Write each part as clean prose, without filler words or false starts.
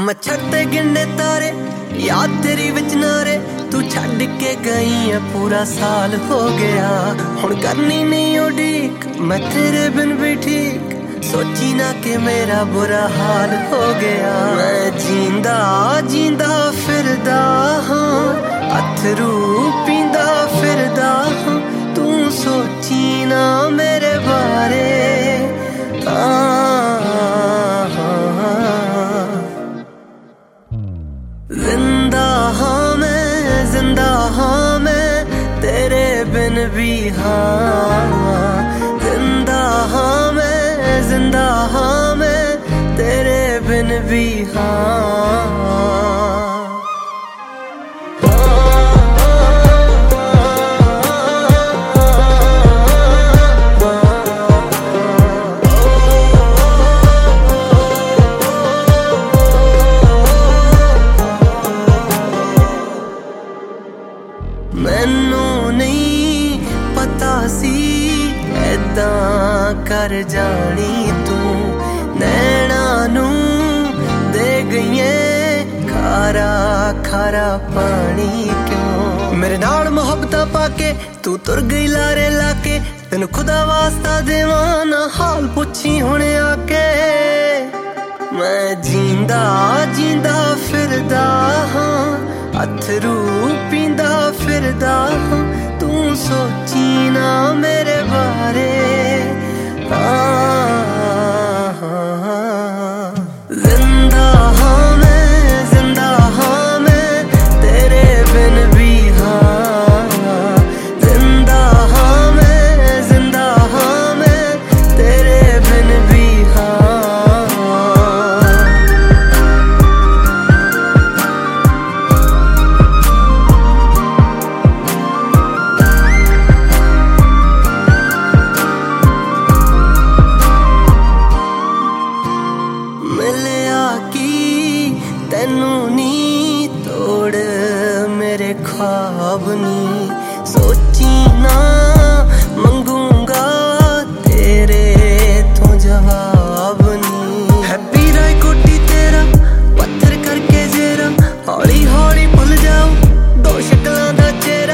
मैं छड़ते गिंडे तारे याद तेरी विच नारे तू छड़ के गई है पूरा साल हो गया हुण करनी नहीं उड़ीक मैं तेरे बिन भी ठीक सोची ना कि मेरा बुरा हाल हो गया मैं जींदा जींदा फिरदा हाँ अथरू पींदा फिरदा हाँ तू सोची ना मेरे बारे जिंदा हाँ मैं तेरे बिन भी हाँ जिंदा हाँ मैं तेरे बिन भी हाँ मैनू नहीं पता सी ऐदां कर जानी तू नैना नू दे गईए खारा खारा पानी क्यों मेरे नाल मोहब्बतां पाके तू तुर गई लारे लाके तेनू खुदा वास्ता देवां ना हाल पुछी हुणे आके मैं जींदा जींदा फिरदा हाँ अथरू पींदा फिरदा हाँ तू सोची ना मेरे बारे जिंदा हाँ मैं तेरे बिन भी हाँ जिंदा हाँ मैं तेरे बिन भी हाँ तैनू नी तोड़ मेरे ख्वाब नी सोची ना मंगूंगा तेरे तो जवाब नी हैप्पी राय कोटी तेरा पत्थर करके जेरा हौली हौली भुल जाओ दो शक्लां दा चेहरा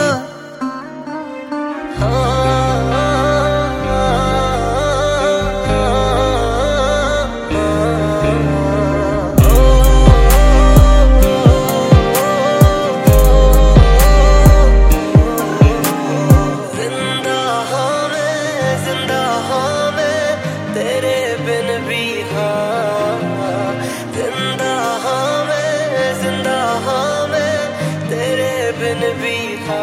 तेरे बिन भी हाँ जिंदा हाँ मैं तेरे बिन भी हाँ